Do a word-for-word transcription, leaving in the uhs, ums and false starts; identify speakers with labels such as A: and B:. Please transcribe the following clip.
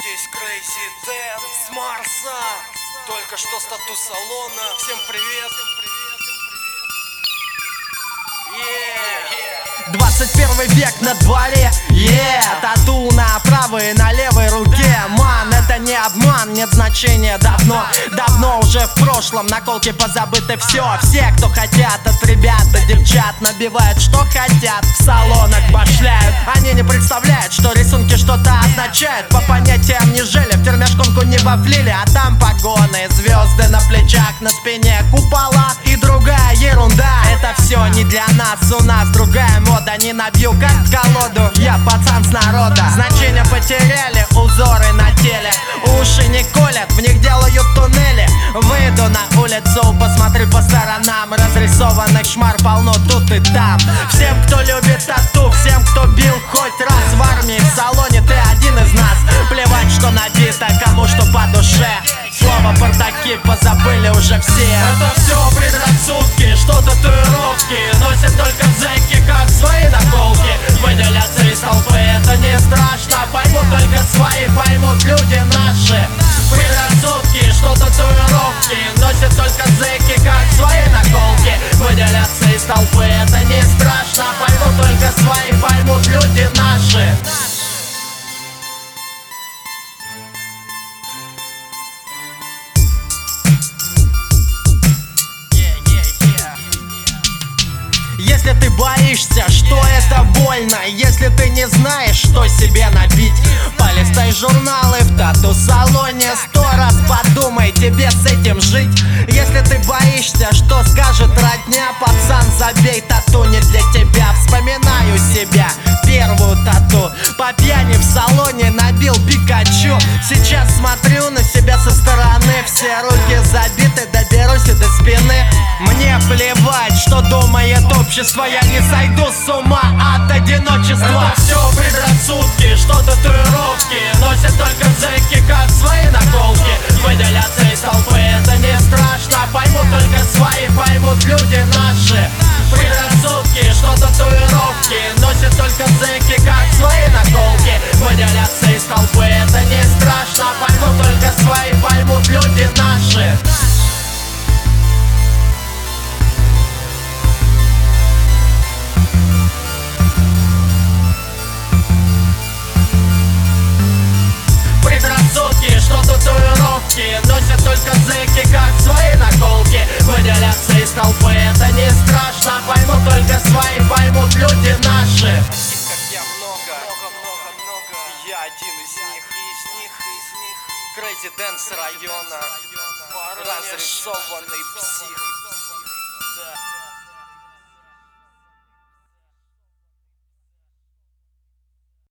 A: Здесь Crazy Dan с Марса. Только что с тату-салона. Всем привет. Yeah.
B: двадцать первый век на дворе, yeah. Тату на правой и на левой руке. Ман, это не обман, нет значения давно. Давно уже в прошлом, наколки позабыты все. Все, кто хотят, от ребят до девчат, набивают, что хотят, в салонах башляют. Они не представляют, что рисунки что-то означают. По понятиям не жили, в термяшконку не вафлили. А там погоны, звезды на плечах, на спине купола и другая ерунда. Это все не для нас, у нас другая мода. Не набью как колоду, я пацан с народа. Значения потеряли, узоры на теле. Уши не колят, в них делают туннели. Выйду на улицу, посмотрю по сторонам. Разрисованных шмар полно тут и там. Всем, кто любит тату, всем, кто бил хоть раз в армии, в салоне, ты один из нас. Плевать, что набито, кому что по душе. Слово «бардаки» позабыли уже все.
A: Это все предрассудки, что татуировки носят только зэки, как свои наколки. Выделяться из толпы это не страшно. Поймут только свои, поймут люди наши. Предрассудки, что татуировки носят только зэки, как свои наколки. Выделяться из толпы это не страшно. Поймут только свои, поймут люди наши.
B: Если ты боишься, что это больно, если ты не знаешь, что себе набить, полистай журналы в тату-салоне, сто раз подумай, тебе с этим жить. Если ты боишься, что скажет родня, пацан, забей, тату не для тебя. Вспоминаю себя, первую тату, по пьяни в салоне набил Пикачу. Сейчас смотрю на себя со стороны, все руки забиты, доберусь и до спины. Мне плевать, что думает общество, я не сойду с ума от одиночества.
A: Это все предрассудки, что татуировки носят только зэки, как свои наколки. Выделяться из толпы это не страшно. Поймут только свои, поймут люди наши. Предрассудки, что татуировки носят только зэки, как свои наколки. Выделяться из толпы это не страшно. Поймут только свои, поймут люди наши. Что татуировки носят только зэки, как свои наколки. Выделяться из толпы это не страшно. Поймут только свои, поймут люди наши. Таких как я много, много, много, много. Я один из них, из них, из них. Crazy Dan с района, разрисованный псих.